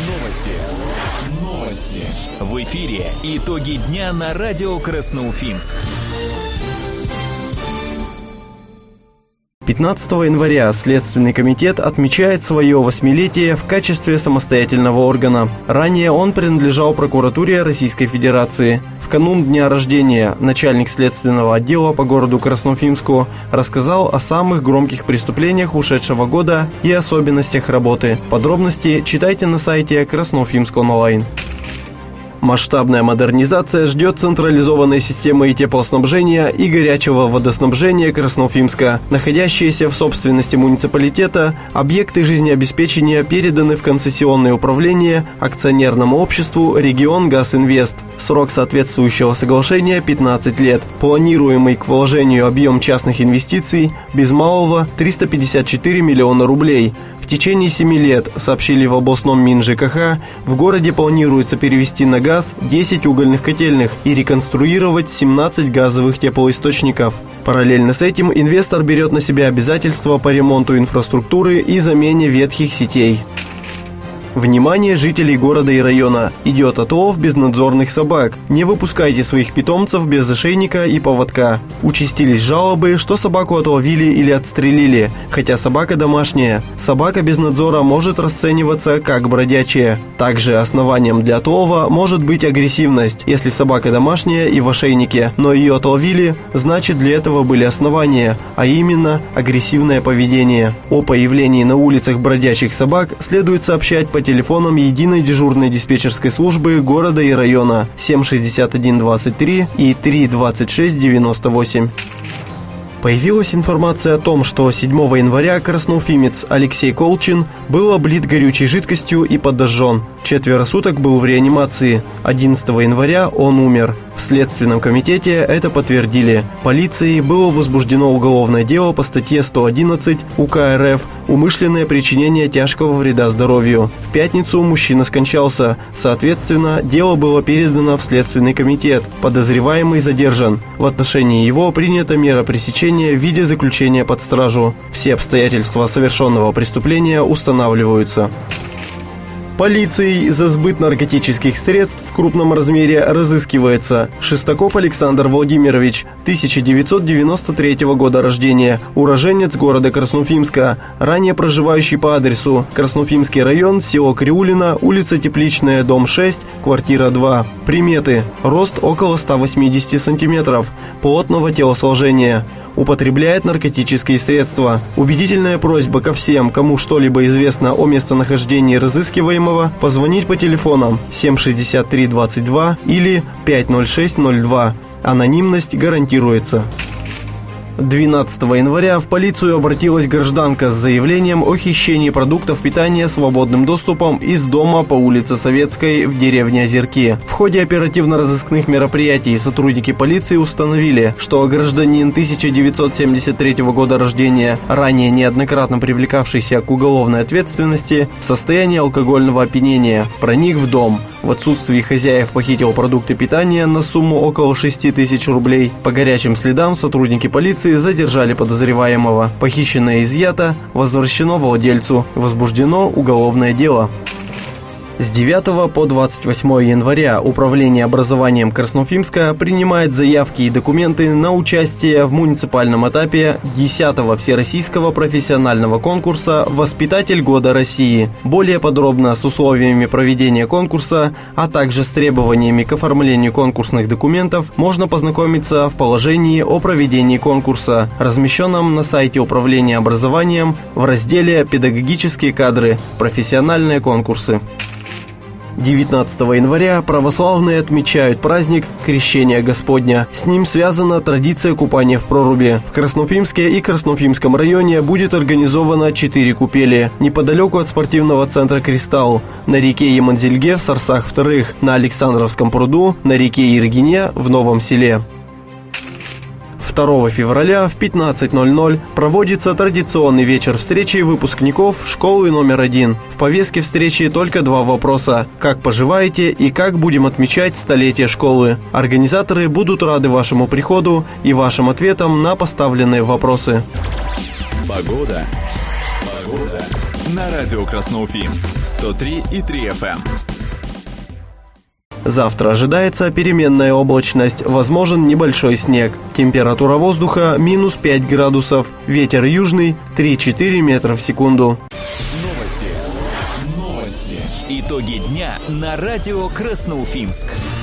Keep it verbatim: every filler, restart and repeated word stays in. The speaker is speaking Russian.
Новости. Новости. В эфире итоги дня на радио Красноуфимск. пятнадцатого января Следственный комитет отмечает свое восьмилетие в качестве самостоятельного органа. Ранее он принадлежал прокуратуре Российской Федерации. В канун дня рождения начальник следственного отдела по городу Красноуфимску рассказал о самых громких преступлениях ушедшего года и особенностях работы. Подробности читайте на сайте Красноуфимск онлайн. Масштабная модернизация ждет централизованной системы теплоснабжения и горячего водоснабжения Красноуфимска. Находящиеся в собственности муниципалитета объекты жизнеобеспечения переданы в концессионное управление акционерному обществу «Регион Газ Инвест». Срок соответствующего соглашения – пятнадцать лет. Планируемый к вложению объем частных инвестиций без малого – триста пятьдесят четыре миллиона рублей. В течение семи лет, сообщили в областном МинЖКХ, в городе планируется перевести на газ десять угольных котельных и реконструировать семнадцать газовых теплоисточников. Параллельно с этим инвестор берет на себя обязательства по ремонту инфраструктуры и замене ветхих сетей. Внимание жителей города и района! Идет отлов безнадзорных собак. Не выпускайте своих питомцев без ошейника и поводка. Участились жалобы, что собаку отловили или отстрелили, хотя собака домашняя. Собака без надзора может расцениваться как бродячая. Также основанием для отлова может быть агрессивность, если собака домашняя и в ошейнике, но ее отловили, значит для этого были основания, а именно агрессивное поведение. О появлении на улицах бродячих собак следует сообщать по телефонам единой дежурной диспетчерской службы города и района семь шестьдесят один двадцать три и три двадцать шесть девяносто восемь. Появилась информация о том, что седьмого января красноуфимец Алексей Колчин был облит горючей жидкостью и подожжен. Четверо суток был в реанимации. одиннадцатого января он умер. В Следственном комитете это подтвердили. Полицией было возбуждено уголовное дело по статье сто одиннадцать УК РФ «Умышленное причинение тяжкого вреда здоровью». В пятницу мужчина скончался. Соответственно, дело было передано в Следственный комитет. Подозреваемый задержан. В отношении его принята мера пресечения в виде заключения под стражу. Все обстоятельства совершенного преступления устанавливаются. Полицией за сбыт наркотических средств в крупном размере разыскивается Шестаков Александр Владимирович, тысяча девятьсот девяносто третьего года рождения, уроженец города Красноуфимска, ранее проживающий по адресу Красноуфимский район, село Криулино, улица Тепличная, дом шесть, квартира два. Приметы: рост около ста восьмидесяти сантиметров, плотного телосложения. Употребляет наркотические средства. Убедительная просьба ко всем, кому что-либо известно о местонахождении разыскиваемого, позвонить по телефонам семь шестьдесят три двадцать два или пять ноль шесть ноль два. Анонимность гарантируется. двенадцатого января в полицию обратилась гражданка с заявлением о хищении продуктов питания свободным доступом из дома по улице Советской в деревне Озерки. В ходе оперативно-розыскных мероприятий сотрудники полиции установили, что гражданин тысяча девятьсот семьдесят третьего года рождения, ранее неоднократно привлекавшийся к уголовной ответственности, в состоянии алкогольного опьянения проник в дом. В отсутствии хозяев похитил продукты питания на сумму около шести тысяч рублей. По горячим следам сотрудники полиции задержали подозреваемого. Похищенное изъято, возвращено владельцу. Возбуждено уголовное дело. С девятого по двадцать восьмое января Управление образованием Красноуфимска принимает заявки и документы на участие в муниципальном этапе десятого Всероссийского профессионального конкурса «Воспитатель года России». Более подробно с условиями проведения конкурса, а также с требованиями к оформлению конкурсных документов можно познакомиться в положении о проведении конкурса, размещенном на сайте Управления образованием в разделе «Педагогические кадры. Профессиональные конкурсы». девятнадцатого января православные отмечают праздник Крещения Господня. С ним связана традиция купания в проруби. В Красноуфимске и Красноуфимском районе будет организовано четыре купели. Неподалеку от спортивного центра «Кристалл», на реке Еманзельге в Сарсах-вторых, на Александровском пруду, на реке Иргине в Новом селе. второго февраля в пятнадцать ноль ноль проводится традиционный вечер встречи выпускников школы номер один. В повестке встречи только два вопроса: как поживаете и как будем отмечать столетие школы. Организаторы будут рады вашему приходу и вашим ответам на поставленные вопросы. Погода. Погода. на радио Красноуфимск сто три и три эф эм. Завтра ожидается переменная облачность, возможен небольшой снег. Температура воздуха минус пять градусов, ветер южный три-четыре метра в секунду. Новости. Новости. Итоги дня на радио Красноуфимск.